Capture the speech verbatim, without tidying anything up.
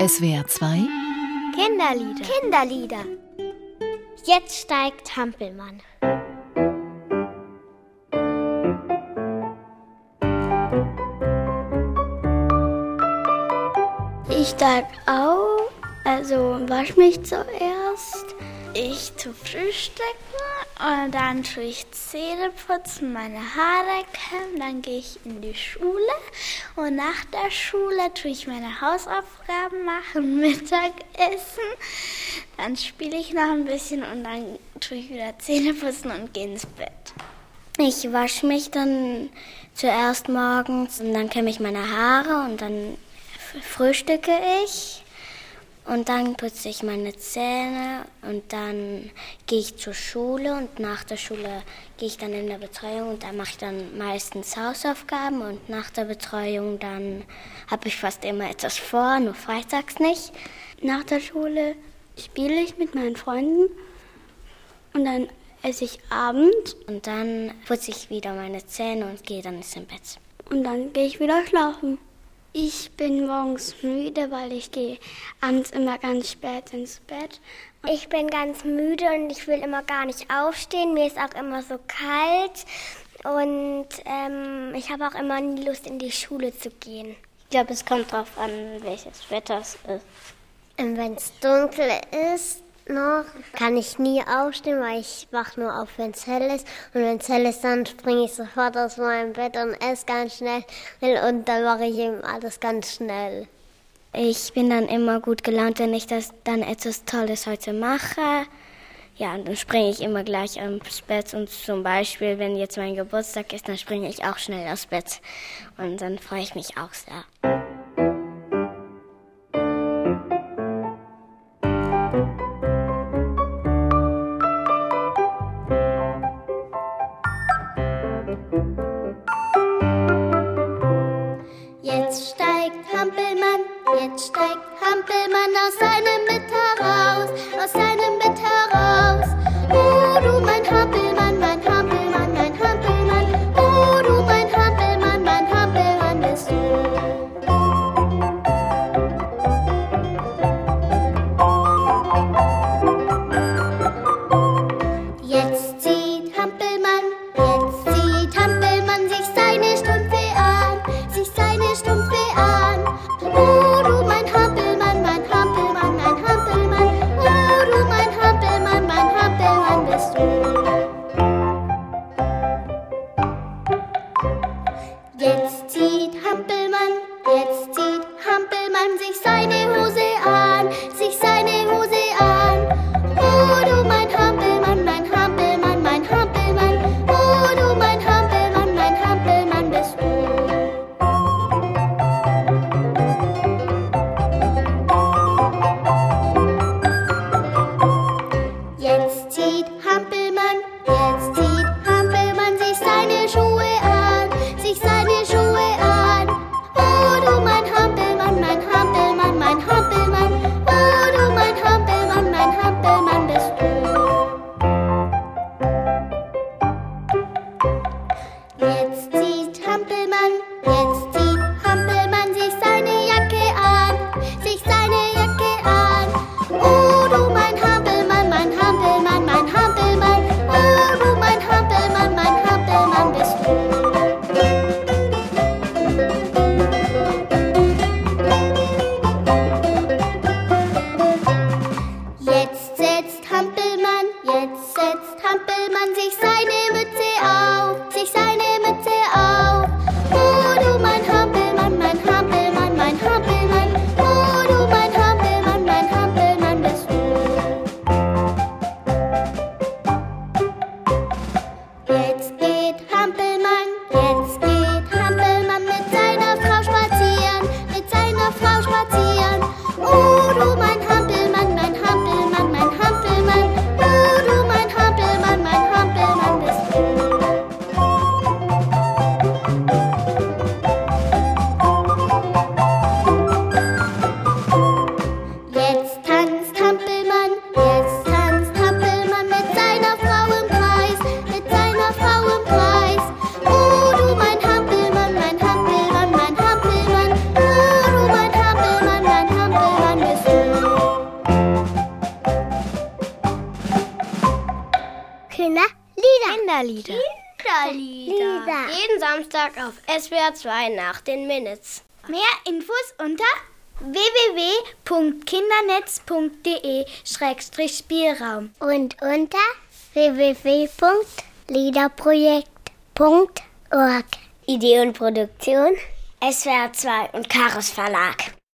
S W R zwei Kinderlieder. Kinderlieder. Jetzt steigt Hampelmann. Ich steig auf, also wasch mich zuerst. Ich tue frühstücken und dann tue ich Zähne putzen, meine Haare kämmen, dann gehe ich in die Schule und nach der Schule tue ich meine Hausaufgaben machen, Mittagessen, dann spiele ich noch ein bisschen und dann tue ich wieder Zähne putzen und gehe ins Bett. Ich wasche mich dann zuerst morgens und dann kämme ich meine Haare und dann frühstücke ich. Und dann putze ich meine Zähne und dann gehe ich zur Schule und nach der Schule gehe ich dann in der Betreuung und da mache ich dann meistens Hausaufgaben und nach der Betreuung dann habe ich fast immer etwas vor, nur freitags nicht. Nach der Schule spiele ich mit meinen Freunden und dann esse ich Abend und dann putze ich wieder meine Zähne und gehe dann ins Bett. Und dann gehe ich wieder schlafen. Ich bin morgens müde, weil ich gehe abends immer ganz spät ins Bett. Ich bin ganz müde und ich will immer gar nicht aufstehen. Mir ist auch immer so kalt und ähm, ich habe auch immer nie Lust, in die Schule zu gehen. Ich glaube, es kommt darauf an, welches Wetter es ist. Wenn es dunkel ist, noch kann ich nie aufstehen, weil ich wach nur auf, wenn es hell ist. Und wenn es hell ist, dann springe ich sofort aus meinem Bett und esse ganz schnell. Und dann mache ich eben alles ganz schnell. Ich bin dann immer gut gelaunt, wenn ich das dann etwas Tolles heute mache. Ja, und dann springe ich immer gleich ins Bett. Und zum Beispiel, wenn jetzt mein Geburtstag ist, dann springe ich auch schnell aus Bett. Und dann freue ich mich auch sehr. Jetzt steigt Hampelmann, jetzt steigt Hampelmann aus seinem Bett heraus, aus seinem Bett heraus. Oh, du mein Hampelmann, mein Hampelmann, mein Hampelmann. Oh, du mein Hampelmann, mein Hampelmann bist du. Jetzt zieht Hampelmann, jetzt zieht Hampelmann sich seine Strümpfe an, sich seine Strümpfe an. Oh, du mein Hampelmann, mein Hampelmann, mein Hampelmann. Oh, du mein Hampelmann, mein Hampelmann bist du. Jetzt zieht Hampelmann, jetzt zieht Hampelmann sich seine Hose an, sich seine Hose an. Oh, du mein Hampelmann, mein Hampelmann, mein Hampelmann. Oh, du mein Hampelmann, mein Hampelmann bist du. Jetzt zieht Hampelmann, jetzt zieht Hampelmann sich seine Schuhe an, sich seine Schuhe an. Oh, du mein Hampelmann, mein Hampelmann, mein Hampelmann. Kinderlieder. Kinderlieder. Kinderlieder. Jeden Samstag auf S W R zwei nach den Minutes. Mehr Infos unter w w w punkt kindernetz punkt d e Schrägstrich Spielraum und unter w w w punkt liederprojekt punkt org. Idee und Produktion S W R zwei und Karos Verlag.